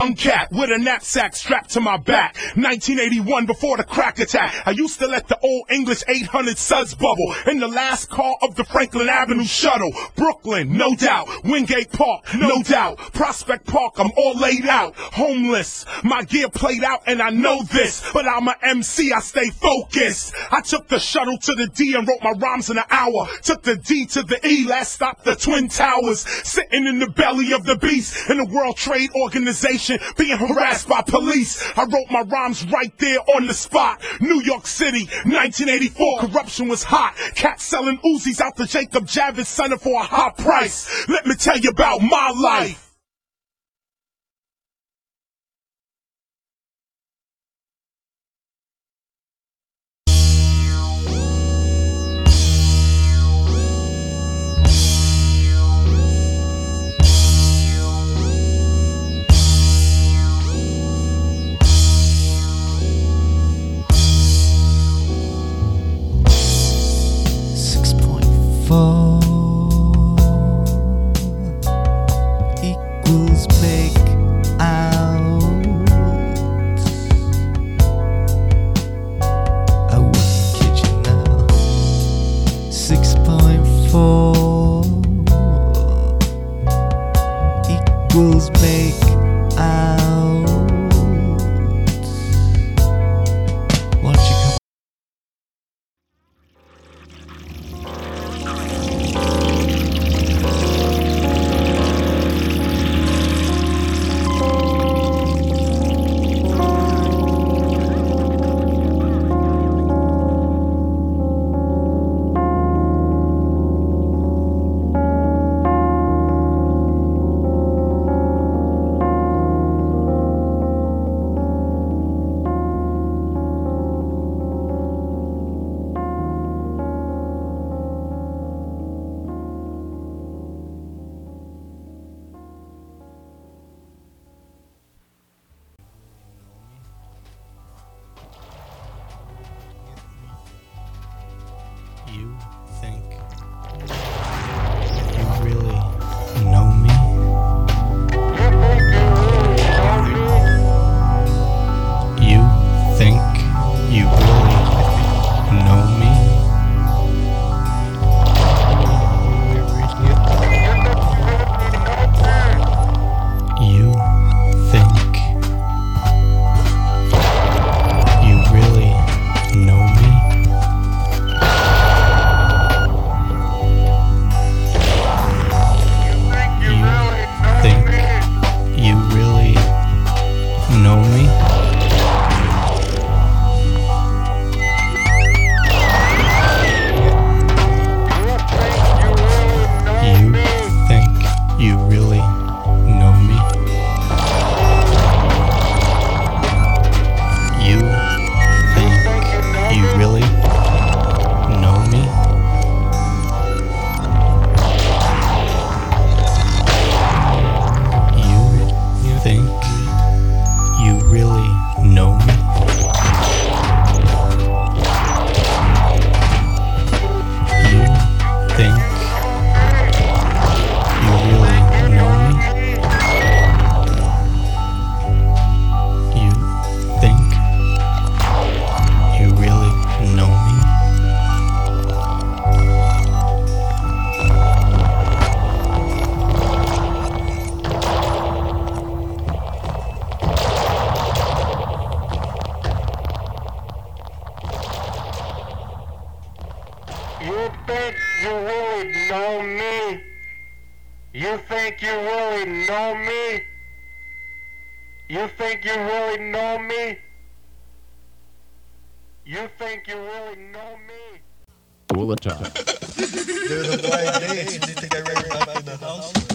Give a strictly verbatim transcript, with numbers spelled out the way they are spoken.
young cat with a knapsack strapped to my back. nineteen eighty-one, before the crack attack. I used to let the old English eight hundred suds bubble in the last car of the Franklin Avenue shuttle. Brooklyn, no doubt. Wingate Park, no doubt. Prospect Park, I'm all laid out. Homeless, my gear played out and I know this, but I'm a M C, I stay focused. I took the shuttle to the D and wrote my rhymes in an hour. Took the D to the E, last stop the Twin Towers. Sitting in the belly of the beast in the World Trade Organization, being harassed by police. I wrote my rhymes right there on the spot. New York City, nineteen eighty-four, corruption was hot. Cats selling Uzis out the Jacob Javits Center for a high price. Let me tell you about my life. Equals make out. I wouldn't kid you now. Six point four equals make out. Why don't you come? You think you really know me? You think you really know me? You think you really know me? Know me? You think you really know me? You think you really know me? You think you really know me? You think you really know me? You think you really know me? You think you really know me? You think you really know me? You think you really know me? You think you really know me? All the time. Do the blind dance. You need to get ready back in the house.